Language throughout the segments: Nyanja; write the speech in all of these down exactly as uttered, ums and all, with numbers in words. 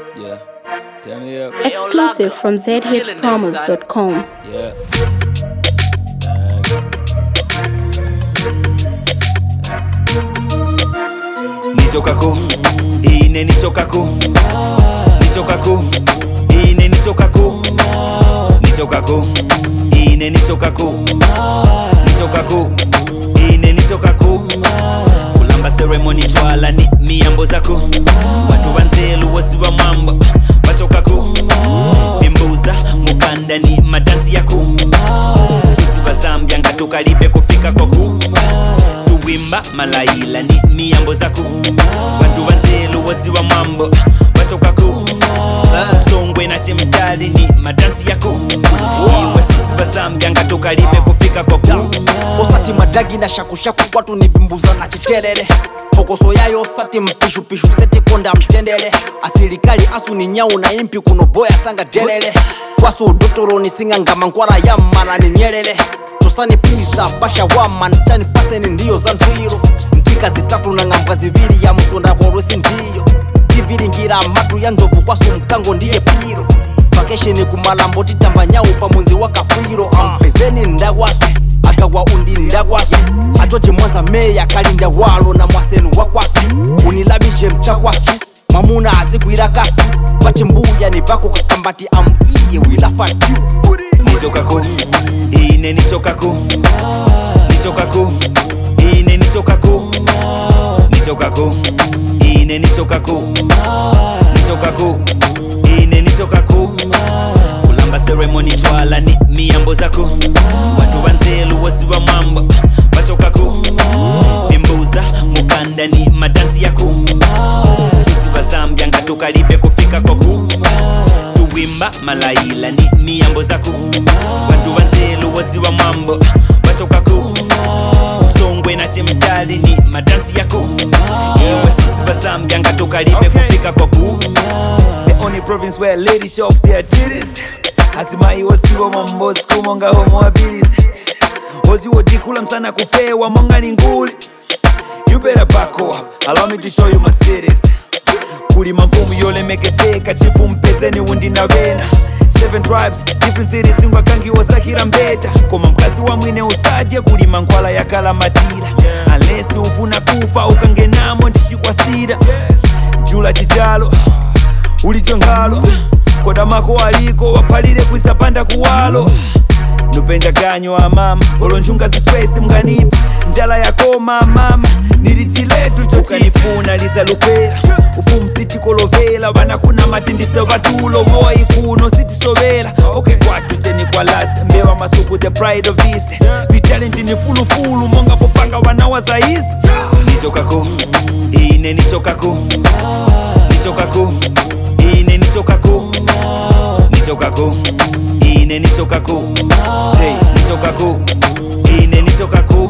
Yeah, tell me up. Exclusive from z hits promos dot com. Yeah. Nichokaku, ine nichokaku, nichokaku, ine nichokaku, nichokaku, ine nichokaku, nichokaku, ine nichokaku. Kulamba ceremony twala ni miyambo zako, watu wanzelu wasiwa mambo wachokaku, vimbuza mukanda ni madansi yako, susi wa Zambia ngatoka libe kufika kwaku, tuwimba malaila ni miyambo zako, watu wanzelu wasiwa mambo wachokaku, songwe na chimtali ni madansi yako, iwe susi wa Zambia ngatoka libe kufika kwaku. Osati madagi na shakushaku watu ni vimbuza na chitelele, pokoso yayo sati mpishu pishu seti konda mtendele, asirikali asu ni nyau na impi kuno boya sanga delele, kwasu dotoro ni singa ngama nkwara ya mara ni nyelele, tosani pisa basha wama ntani pase ni ndiyo za ntwiro, ntika zitatu na ngamba ziviri ya msonda kwa rwesi ndiyo, tiviri ngira matu ya nzovu kwasu mkango ndiye piro, vacation kumalambo titamba nyau pamunzi waka friro, ampezeni ndagwasu akawa undi ndagwasu, ajoji mwanza meya kalinda walo na mwasenu wakwasu, unilabishe mchakwasu mamuna azikuira kasu, vachimbuya ni vako kakambati amuiye wilafatu. Nichokaku, ine nichokaku, nichokaku, ine nichokaku, nichokaku, ine nichokaku, nichokaku, ine nichokaku. Kulamba ceremony twala ni miyambo zako, watu wanzelu wasiwa mambo wachokaku, vimbuza mukanda ni madansi yako, susi wa Zambia ngatoka libe kufika kwaku, tuwimba malaila ni miyambo zako, watu wanzelu wasiwa mambo wachokaku, songwe na chimtali ni madansi yako, iwe susi wa Zambia ngatoka libe kufika kwaku. The only province where ladies show off their titties, asimai wasiwa mambo skumonga homo abilis, ozi wodikula msana kufewa monga ni nguli. You better back off, allow me to show you my cities. Kuli mfumu yole mekeseka chifu mpezeni undi na wena, seven tribes, different cities singwa kangi wasakira mbeta, koma mkazi wa mwine usadia kuli mankwala ya kalamatila, unless ufuna kufa ukangenamo ndishikwa sida, jula chichalo ulichongalo koda mako aliko wapalile kwisapanda kuwalo, nupenja kanyo wa mama olonjunga ziswesi mganipa njala yako mama nilichiletu chochifuna lizalupela ufumu siti kolovela wana kuna matindise watulo moi kuno siti sovela. Okay kwatu teni kwa last mbewa masuku the pride of this, the talent ni fulu fulu monga popanga wanawaza hizi. Nichokaku, ine nichokaku, nichokaku, ine nichokaku, nichokaku, ine nichokaku, hey, nichokaku, ine nichokaku.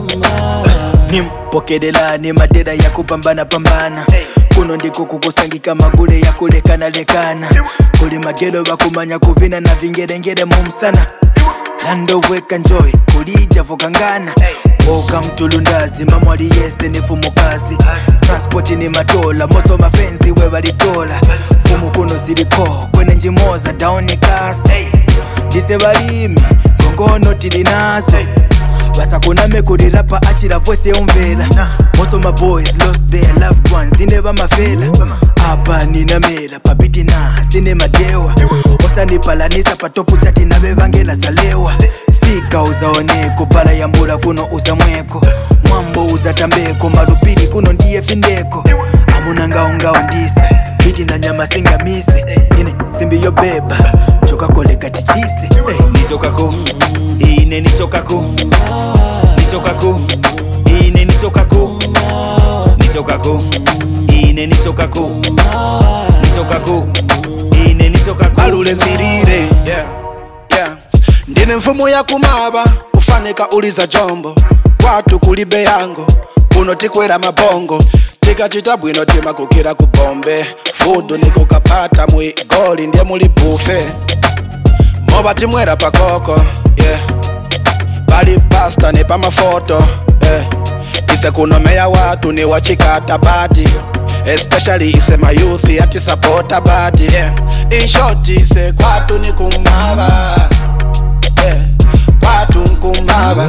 Nimpokedela ni madera ya kupambana pambana, kuno ndiko kukusangika magule ya kulekana lekana, kuli magelo bakumanya kuvina na vingerengere mumsana, lando weka enjoy kulija vokangana, oka mtulundazi mamwali yese ni fumukazi, transport ni matola moso mafenzi we walitola, fumu kuno ziliko kwene njimoza daoni kasi, dise balimi gongono tilinazo, basa kuname kulirapa achira voice yomvela, most of my boys lost their loved ones they never mafela, apa nina mela papiti na sine madewa, osani palanisa patopu chati na bevangela salewa, fika uzaone kupala ya mbula kuno uzamweko, mwambo uzatambeko marupili kuno ndiye findeko, amuna ngao ngao ndise biti na nyama singa mise, nine simbi yo beba choka koleka tichise, hey. Nichokaku, ine nichokaku, nichokaku, ine nichokaku, nichokaku, ine nichokaku, nichokaku, ine nichokaku. Balule zirire, yeah, yeah. Ndine mfumo ya kumaba, ufaneka uliza jombo, watu kulibe yango, kuno tikwera mabongo, tika chitabu ino tima kukira kubombe, fudu niko kapata mwi goli ndiye muli bufe, moba timwera pakoko, yeah. Bali pasta ni pa mafoto, eh. Ise kunomea watu ni wachikata bati, especially ise my youth ati support abati, yeah. In short ise kwatu ni kumaba, yeah. Kwatu nkumaba,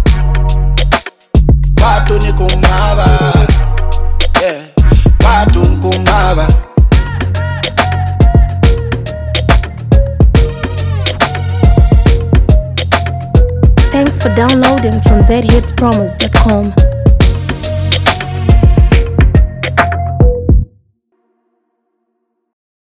kwatu ni kumaba, yeah. Kwatu nkumaba. Thanks for downloading from z hits promos dot com.